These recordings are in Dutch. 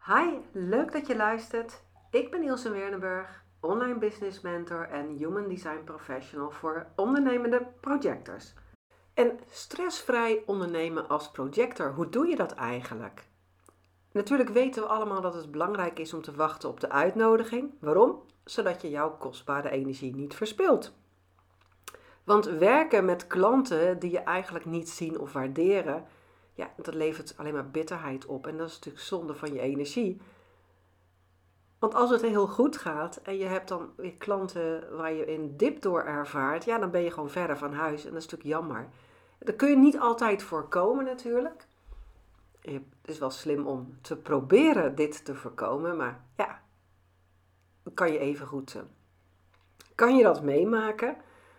Hi, leuk dat je luistert. Ik ben Ilse Weerdenburg, online business mentor en human design professional voor ondernemende projectors. En stressvrij ondernemen als projector, hoe doe je dat eigenlijk? Natuurlijk weten we allemaal dat het belangrijk is om te wachten op de uitnodiging. Waarom? Zodat je jouw kostbare energie niet verspilt. Want werken met klanten die je eigenlijk niet zien of waarderen, ja, dat levert alleen maar bitterheid op. En dat is natuurlijk zonde van je energie. Want als het heel goed gaat en je hebt dan weer klanten waar je een dip door ervaart, ja, dan ben je gewoon verder van huis en dat is natuurlijk jammer. Dat kun je niet altijd voorkomen natuurlijk. Het is wel slim om te proberen dit te voorkomen, maar ja, kan je even goed. Kan je dat meemaken?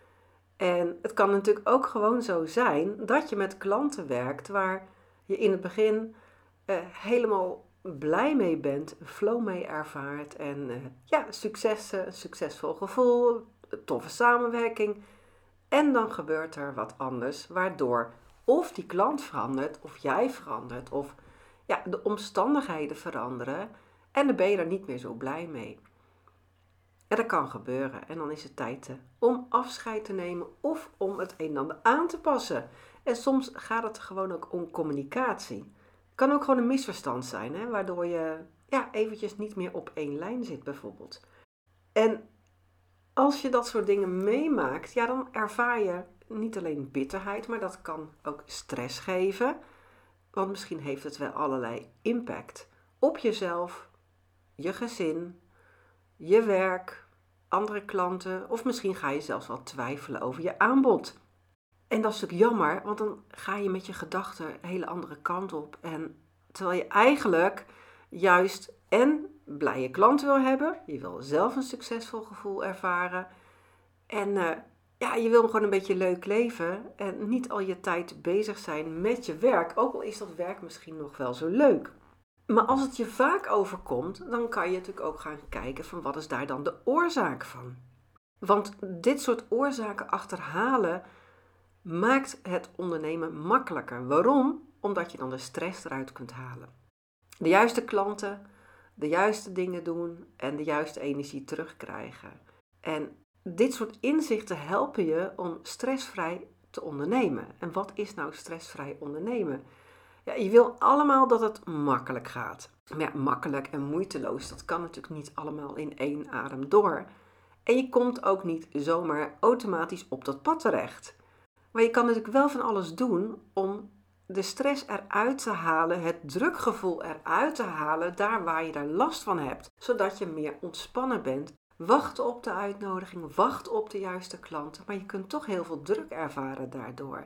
En het kan natuurlijk ook gewoon zo zijn dat je met klanten werkt waar je in het begin helemaal blij mee bent, een flow mee ervaart en successen, een succesvol gevoel, een toffe samenwerking. En dan gebeurt er wat anders, waardoor of die klant verandert, of jij verandert, of ja, de omstandigheden veranderen en dan ben je er niet meer zo blij mee. En dat kan gebeuren en dan is het tijd om afscheid te nemen of om het een en ander aan te passen. En soms gaat het gewoon ook om communicatie. Het kan ook gewoon een misverstand zijn, hè, waardoor je eventjes niet meer op één lijn zit bijvoorbeeld. En als je dat soort dingen meemaakt, ja, dan ervaar je niet alleen bitterheid, maar dat kan ook stress geven. Want misschien heeft het wel allerlei impact op jezelf, je gezin, je werk, andere klanten of misschien ga je zelfs wel twijfelen over je aanbod. En dat is natuurlijk jammer, want dan ga je met je gedachten een hele andere kant op. En terwijl je eigenlijk juist en blije klanten wil hebben, je wil zelf een succesvol gevoel ervaren en je wil gewoon een beetje leuk leven en niet al je tijd bezig zijn met je werk, ook al is dat werk misschien nog wel zo leuk. Maar als het je vaak overkomt, dan kan je natuurlijk ook gaan kijken van wat is daar dan de oorzaak van. Want dit soort oorzaken achterhalen maakt het ondernemen makkelijker. Waarom? Omdat je dan de stress eruit kunt halen. De juiste klanten, de juiste dingen doen en de juiste energie terugkrijgen. En dit soort inzichten helpen je om stressvrij te ondernemen. En wat is nou stressvrij ondernemen? Ja, je wil allemaal dat het makkelijk gaat. Maar ja, makkelijk en moeiteloos, dat kan natuurlijk niet allemaal in één adem door. En je komt ook niet zomaar automatisch op dat pad terecht. Maar je kan natuurlijk wel van alles doen om de stress eruit te halen, het drukgevoel eruit te halen, daar waar je daar last van hebt. Zodat je meer ontspannen bent. Wacht op de uitnodiging, wacht op de juiste klanten, maar je kunt toch heel veel druk ervaren daardoor.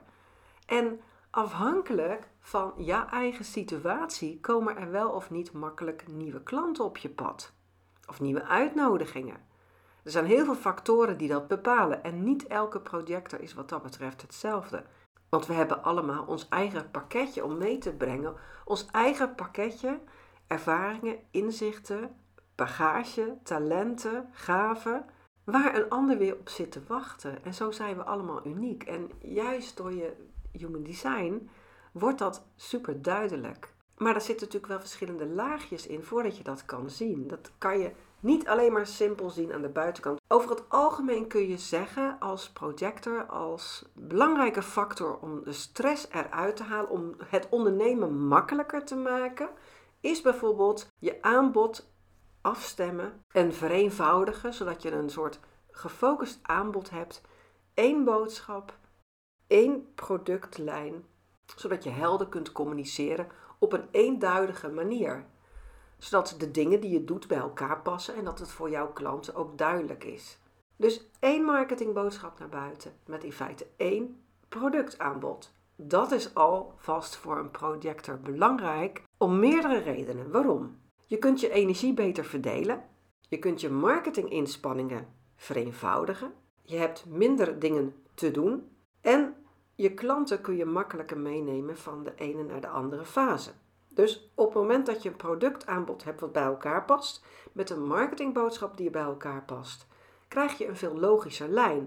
En afhankelijk van je eigen situatie komen er wel of niet makkelijk nieuwe klanten op je pad. Of nieuwe uitnodigingen. Er zijn heel veel factoren die dat bepalen en niet elke projector is wat dat betreft hetzelfde. Want we hebben allemaal ons eigen pakketje om mee te brengen. Ons eigen pakketje, ervaringen, inzichten, bagage, talenten, gaven, waar een ander weer op zit te wachten. En zo zijn we allemaal uniek. En juist door je human design wordt dat super duidelijk. Maar er zitten natuurlijk wel verschillende laagjes in voordat je dat kan zien. Dat kan je niet alleen maar simpel zien aan de buitenkant. Over het algemeen kun je zeggen als projector, als belangrijke factor om de stress eruit te halen, om het ondernemen makkelijker te maken, is bijvoorbeeld je aanbod afstemmen en vereenvoudigen, zodat je een soort gefocust aanbod hebt. Één boodschap, één productlijn, zodat je helder kunt communiceren op een eenduidige manier. Zodat de dingen die je doet bij elkaar passen en dat het voor jouw klanten ook duidelijk is. Dus één marketingboodschap naar buiten met in feite één productaanbod. Dat is alvast voor een projector belangrijk om meerdere redenen. Waarom? Je kunt je energie beter verdelen. Je kunt je marketinginspanningen vereenvoudigen. Je hebt minder dingen te doen. En je klanten kun je makkelijker meenemen van de ene naar de andere fase. Dus op het moment dat je een productaanbod hebt wat bij elkaar past, met een marketingboodschap die bij elkaar past, krijg je een veel logischer lijn.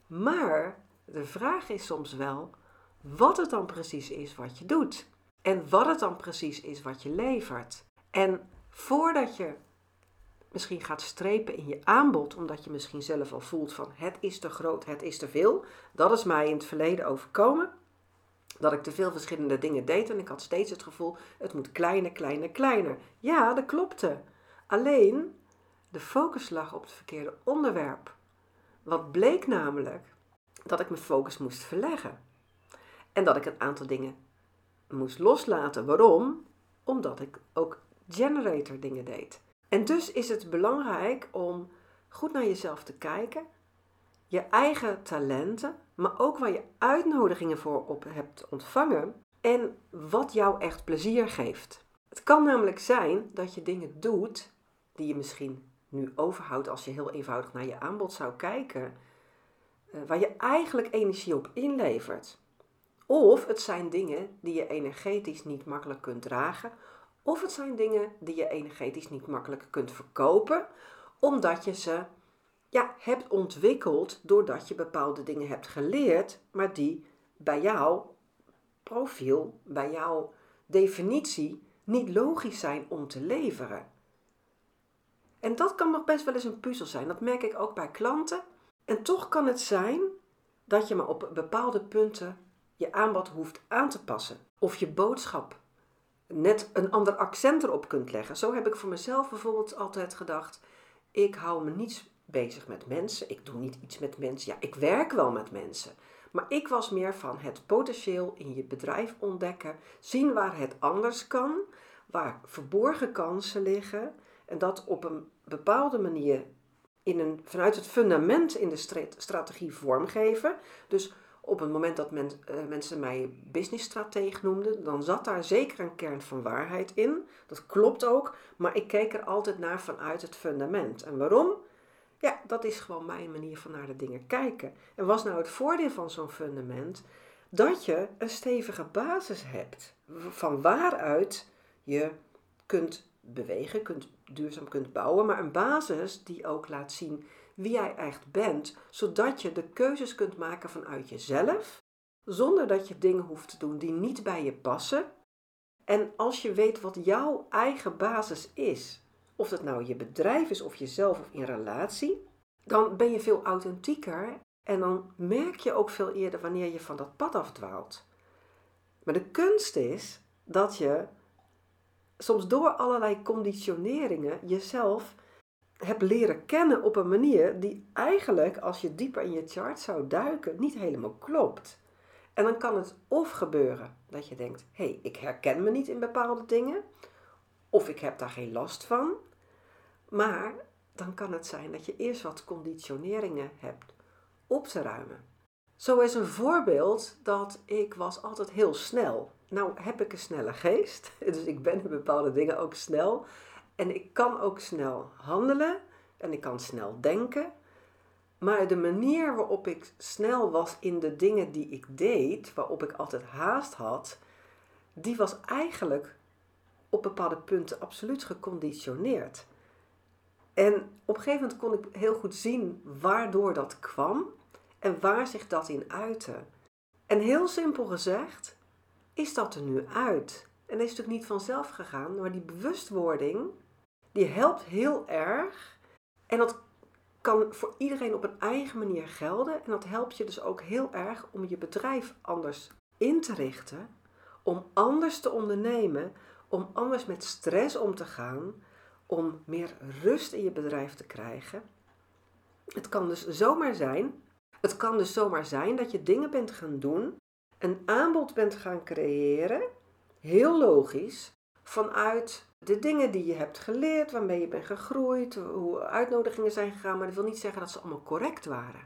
Maar de vraag is soms wel wat het dan precies is wat je doet. En wat het dan precies is wat je levert. En Voordat je misschien gaat strepen in je aanbod, omdat je misschien zelf al voelt van het is te groot, het is te veel. Dat is mij in het verleden overkomen. Dat ik te veel verschillende dingen deed en ik had steeds het gevoel, het moet kleiner, kleiner, kleiner. Ja, dat klopte. Alleen, de focus lag op het verkeerde onderwerp. Wat bleek namelijk? Dat ik mijn focus moest verleggen. En dat ik een aantal dingen moest loslaten. Waarom? Omdat ik ook generator dingen deed. En dus is het belangrijk om goed naar jezelf te kijken. Je eigen talenten, maar ook waar je uitnodigingen voor op hebt ontvangen. En wat jou echt plezier geeft. Het kan namelijk zijn dat je dingen doet die je misschien nu overhoudt als je heel eenvoudig naar je aanbod zou kijken. Waar je eigenlijk energie op inlevert. Of het zijn dingen die je energetisch niet makkelijk kunt dragen. Of het zijn dingen die je energetisch niet makkelijk kunt verkopen. Omdat je ze hebt ontwikkeld doordat je bepaalde dingen hebt geleerd. Maar die bij jouw profiel, bij jouw definitie niet logisch zijn om te leveren. En dat kan nog best wel eens een puzzel zijn. Dat merk ik ook bij klanten. En toch kan het zijn dat je maar op bepaalde punten je aanbod hoeft aan te passen. Of je boodschap net een ander accent erop kunt leggen. Zo heb ik voor mezelf bijvoorbeeld altijd gedacht. Ik hou me niet bezig met mensen. Ik doe niet iets met mensen. Ja, ik werk wel met mensen. Maar ik was meer van het potentieel in je bedrijf ontdekken. Zien waar het anders kan. Waar verborgen kansen liggen. En dat op een bepaalde manier vanuit het fundament in de strategie vormgeven. Dus op het moment dat mensen mij businessstrateeg noemden, dan zat daar zeker een kern van waarheid in. Dat klopt ook, maar ik keek er altijd naar vanuit het fundament. En waarom? Ja, dat is gewoon mijn manier van naar de dingen kijken. En was nou het voordeel van zo'n fundament? Dat je een stevige basis hebt, van waaruit je kunt bewegen, duurzaam kunt bouwen, maar een basis die ook laat zien wie jij echt bent, zodat je de keuzes kunt maken vanuit jezelf, zonder dat je dingen hoeft te doen die niet bij je passen. En als je weet wat jouw eigen basis is, of dat nou je bedrijf is of jezelf of in relatie, dan ben je veel authentieker en dan merk je ook veel eerder wanneer je van dat pad afdwaalt. Maar de kunst is dat je soms door allerlei conditioneringen jezelf hebt leren kennen op een manier die eigenlijk, als je dieper in je chart zou duiken, niet helemaal klopt. En dan kan het of gebeuren dat je denkt, hé, ik herken me niet in bepaalde dingen, of ik heb daar geen last van. Maar dan kan het zijn dat je eerst wat conditioneringen hebt op te ruimen. Zo is een voorbeeld dat ik was altijd heel snel. Nou heb ik een snelle geest, dus ik ben in bepaalde dingen ook snel. En ik kan ook snel handelen en ik kan snel denken. Maar de manier waarop ik snel was in de dingen die ik deed, waarop ik altijd haast had, die was eigenlijk op bepaalde punten absoluut geconditioneerd. En op een gegeven moment kon ik heel goed zien waardoor dat kwam en waar zich dat in uitte. En heel simpel gezegd, is dat er nu uit? En dat is natuurlijk niet vanzelf gegaan, maar die bewustwording, die helpt heel erg. En dat kan voor iedereen op een eigen manier gelden. En dat helpt je dus ook heel erg om je bedrijf anders in te richten. Om anders te ondernemen. Om anders met stress om te gaan. Om meer rust in je bedrijf te krijgen. Het kan dus zomaar zijn dat je dingen bent gaan doen. Een aanbod bent gaan creëren. Heel logisch. Vanuit de dingen die je hebt geleerd, waarmee je bent gegroeid, hoe uitnodigingen zijn gegaan, maar dat wil niet zeggen dat ze allemaal correct waren.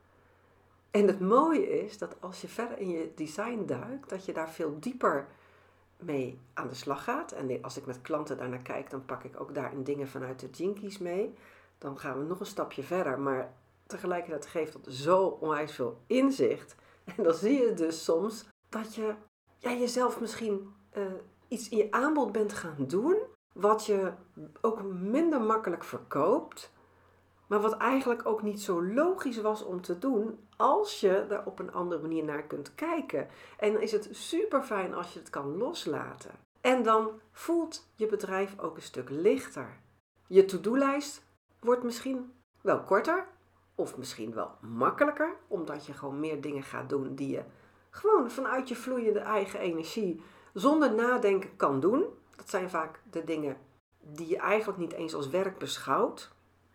En het mooie is dat als je verder in je design duikt, dat je daar veel dieper mee aan de slag gaat. En als ik met klanten daarnaar kijk, dan pak ik ook daarin dingen vanuit de Gene Keys mee. Dan gaan we nog een stapje verder, maar tegelijkertijd geeft dat zo onwijs veel inzicht. En dan zie je dus soms dat je jezelf misschien iets in je aanbod bent gaan doen, wat je ook minder makkelijk verkoopt, maar wat eigenlijk ook niet zo logisch was om te doen als je er op een andere manier naar kunt kijken. En dan is het super fijn als je het kan loslaten. En dan voelt je bedrijf ook een stuk lichter. Je to-do-lijst wordt misschien wel korter of misschien wel makkelijker, omdat je gewoon meer dingen gaat doen die je gewoon vanuit je vloeiende eigen energie zonder nadenken kan doen. Dat zijn vaak de dingen die je eigenlijk niet eens als werk beschouwt.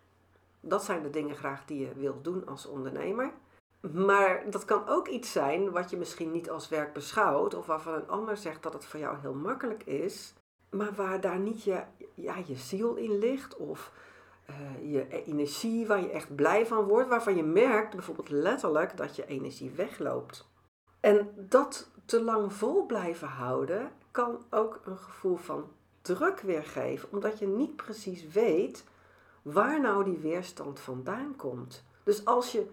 Dat zijn de dingen graag die je wilt doen als ondernemer. Maar dat kan ook iets zijn wat je misschien niet als werk beschouwt, of waarvan een ander zegt dat het voor jou heel makkelijk is, maar waar daar niet je ziel in ligt, of je energie waar je echt blij van wordt, waarvan je merkt bijvoorbeeld letterlijk dat je energie wegloopt. En dat te lang vol blijven houden kan ook een gevoel van druk weergeven, omdat je niet precies weet waar nou die weerstand vandaan komt. Dus als je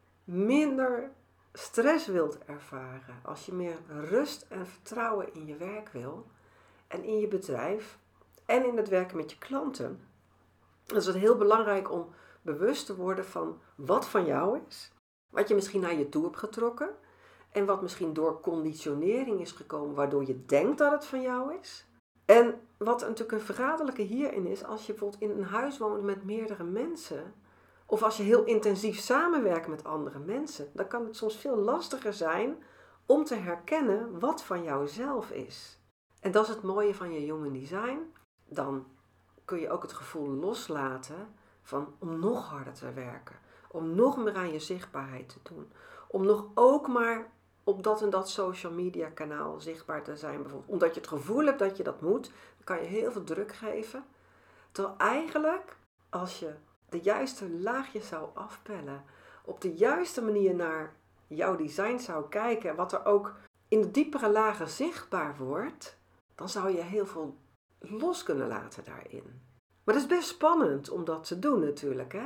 minder stress wilt ervaren, als je meer rust en vertrouwen in je werk wil en in je bedrijf en in het werken met je klanten, dan is het heel belangrijk om bewust te worden van wat van jou is, wat je misschien naar je toe hebt getrokken en wat misschien door conditionering is gekomen waardoor je denkt dat het van jou is. En wat natuurlijk een verraderlijke hierin is, als je bijvoorbeeld in een huis woont met meerdere mensen, of als je heel intensief samenwerkt met andere mensen, dan kan het soms veel lastiger zijn om te herkennen wat van jouzelf is. En dat is het mooie van je Human Design. Dan kun je ook het gevoel loslaten van om nog harder te werken, om nog meer aan je zichtbaarheid te doen, om nog ook maar op dat en dat social media kanaal zichtbaar te zijn bijvoorbeeld. Omdat je het gevoel hebt dat je dat moet, dan kan je heel veel druk geven. Terwijl eigenlijk, als je de juiste laagjes zou afpellen, op de juiste manier naar jouw design zou kijken en wat er ook in de diepere lagen zichtbaar wordt, dan zou je heel veel los kunnen laten daarin. Maar het is best spannend om dat te doen natuurlijk, hè?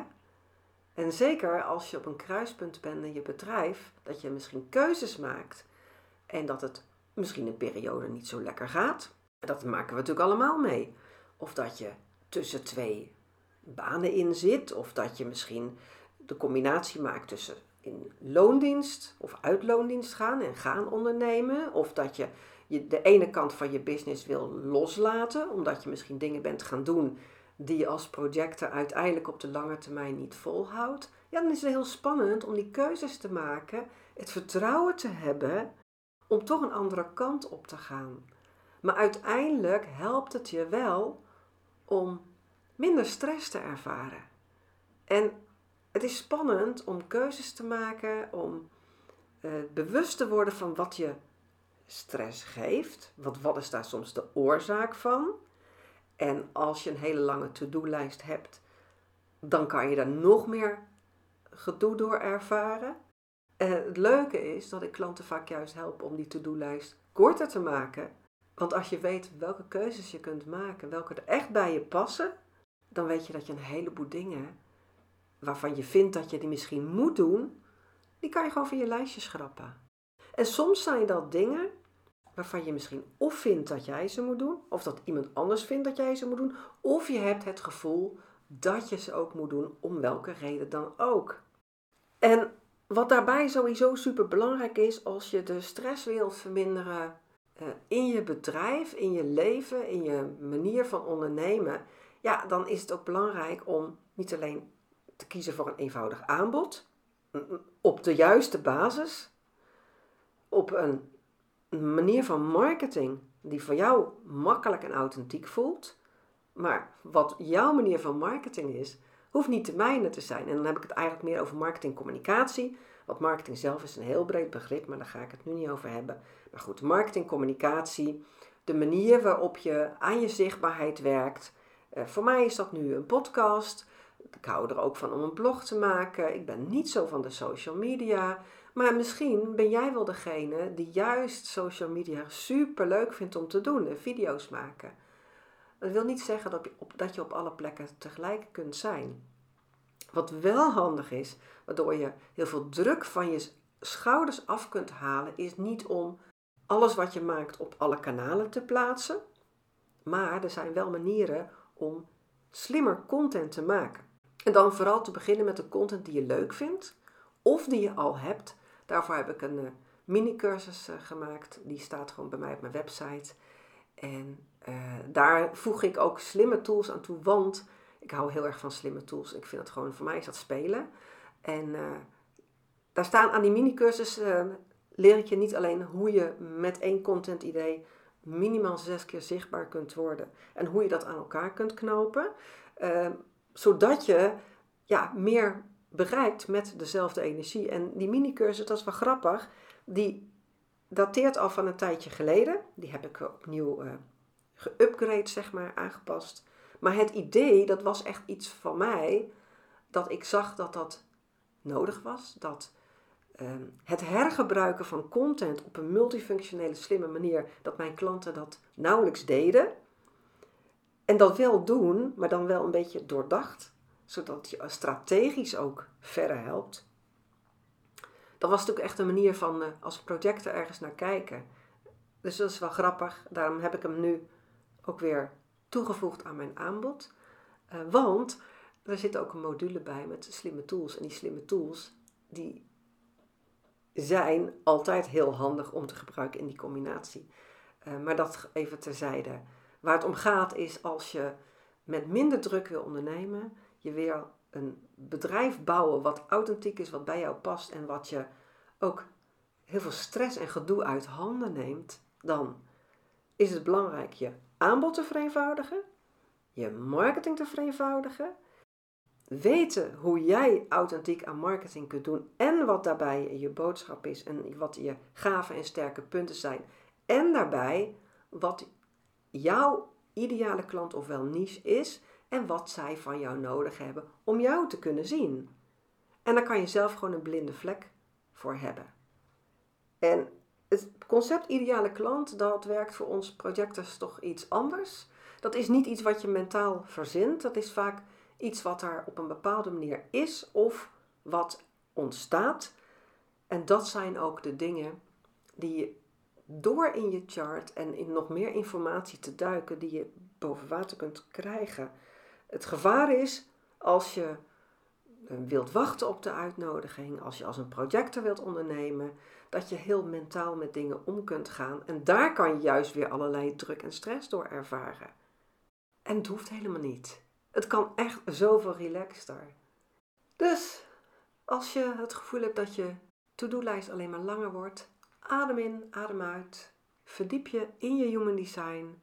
En zeker als je op een kruispunt bent in je bedrijf, dat je misschien keuzes maakt en dat het misschien een periode niet zo lekker gaat. Dat maken we natuurlijk allemaal mee. Of dat je tussen twee banen in zit, of dat je misschien de combinatie maakt tussen in loondienst of uit loondienst gaan en gaan ondernemen. Of dat je de ene kant van je business wil loslaten, omdat je misschien dingen bent gaan doen die je als projector uiteindelijk op de lange termijn niet volhoudt. Ja, dan is het heel spannend om die keuzes te maken, het vertrouwen te hebben om toch een andere kant op te gaan. Maar uiteindelijk helpt het je wel om minder stress te ervaren. En het is spannend om keuzes te maken, om bewust te worden van wat je stress geeft. Wat is daar soms de oorzaak van? En als je een hele lange to-do-lijst hebt, dan kan je daar nog meer gedoe door ervaren. En het leuke is dat ik klanten vaak juist help om die to-do-lijst korter te maken. Want als je weet welke keuzes je kunt maken, welke er echt bij je passen, dan weet je dat je een heleboel dingen waarvan je vindt dat je die misschien moet doen, die kan je gewoon van je lijstje schrappen. En soms zijn dat dingen waarvan je misschien of vindt dat jij ze moet doen, of dat iemand anders vindt dat jij ze moet doen, of je hebt het gevoel dat je ze ook moet doen, om welke reden dan ook. En wat daarbij sowieso super belangrijk is, als je de stress wilt verminderen in je bedrijf, in je leven, in je manier van ondernemen, ja, dan is het ook belangrijk om niet alleen te kiezen voor een eenvoudig aanbod, op de juiste basis, op een manier van marketing die voor jou makkelijk en authentiek voelt. Maar wat jouw manier van marketing is, hoeft niet de mijne te zijn. En dan heb ik het eigenlijk meer over marketingcommunicatie. Want marketing zelf is een heel breed begrip, maar daar ga ik het nu niet over hebben. Maar goed, marketingcommunicatie, de manier waarop je aan je zichtbaarheid werkt. Voor mij is dat nu een podcast. Ik hou er ook van om een blog te maken. Ik ben niet zo van de social media. Maar misschien ben jij wel degene die juist social media super leuk vindt om te doen. Video's maken. Dat wil niet zeggen dat je op alle plekken tegelijk kunt zijn. Wat wel handig is, waardoor je heel veel druk van je schouders af kunt halen, is niet om alles wat je maakt op alle kanalen te plaatsen. Maar er zijn wel manieren om slimmer content te maken. En dan vooral te beginnen met de content die je leuk vindt of die je al hebt. Daarvoor heb ik een mini-cursus gemaakt. Die staat gewoon bij mij op mijn website. En daar voeg ik ook slimme tools aan toe, want ik hou heel erg van slimme tools. Ik vind het gewoon, voor mij is dat spelen. En daar staan aan die mini-cursus, leer ik je niet alleen hoe je met één content idee minimaal 6 keer zichtbaar kunt worden. En hoe je dat aan elkaar kunt knopen. Zodat je meer bereikt met dezelfde energie. En die mini-cursus, dat is wel grappig, die dateert al van een tijdje geleden. Die heb ik opnieuw geüpgrade, zeg maar, aangepast. Maar het idee, dat was echt iets van mij, dat ik zag dat dat nodig was. Dat het hergebruiken van content op een multifunctionele, slimme manier, dat mijn klanten dat nauwelijks deden. En dat wel doen, maar dan wel een beetje doordacht, zodat je strategisch ook verder helpt. Dat was natuurlijk echt een manier van als projector ergens naar kijken. Dus dat is wel grappig. Daarom heb ik hem nu ook weer toegevoegd aan mijn aanbod. Want er zit ook een module bij met slimme tools. En die slimme tools, die zijn altijd heel handig om te gebruiken in die combinatie. Maar dat even terzijde. Waar het om gaat is als je met minder druk wil ondernemen, je weer een bedrijf bouwen wat authentiek is, wat bij jou past en wat je ook heel veel stress en gedoe uit handen neemt, dan is het belangrijk je aanbod te vereenvoudigen, je marketing te vereenvoudigen, weten hoe jij authentiek aan marketing kunt doen en wat daarbij je boodschap is en wat je gave en sterke punten zijn. En daarbij wat jouw ideale klant ofwel niche is en wat zij van jou nodig hebben om jou te kunnen zien. En daar kan je zelf gewoon een blinde vlek voor hebben. En het concept ideale klant, dat werkt voor ons projectors toch iets anders. Dat is niet iets wat je mentaal verzint. Dat is vaak iets wat er op een bepaalde manier is of wat ontstaat. En dat zijn ook de dingen die je door in je chart en in nog meer informatie te duiken die je boven water kunt krijgen. Het gevaar is als je wilt wachten op de uitnodiging, als je als een projector wilt ondernemen, dat je heel mentaal met dingen om kunt gaan. En daar kan je juist weer allerlei druk en stress door ervaren. En het hoeft helemaal niet. Het kan echt zoveel relaxter. Dus als je het gevoel hebt dat je to-do-lijst alleen maar langer wordt, adem in, adem uit. Verdiep je in je human design.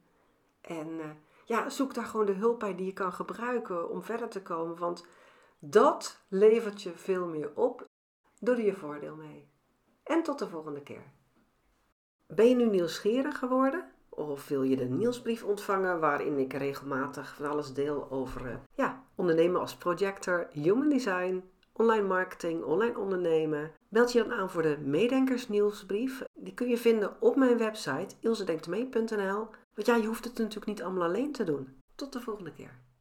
En zoek daar gewoon de hulp bij die je kan gebruiken om verder te komen. Want dat levert je veel meer op. Doe er je voordeel mee. En tot de volgende keer. Ben je nu nieuwsgierig geworden? Of wil je de nieuwsbrief ontvangen waarin ik regelmatig van alles deel over ondernemen als projector, human design, online marketing, online ondernemen? Meld je dan aan voor de Meedenkers nieuwsbrief. Die kun je vinden op mijn website ilsedenktmee.nl. Want je hoeft het natuurlijk niet allemaal alleen te doen. Tot de volgende keer.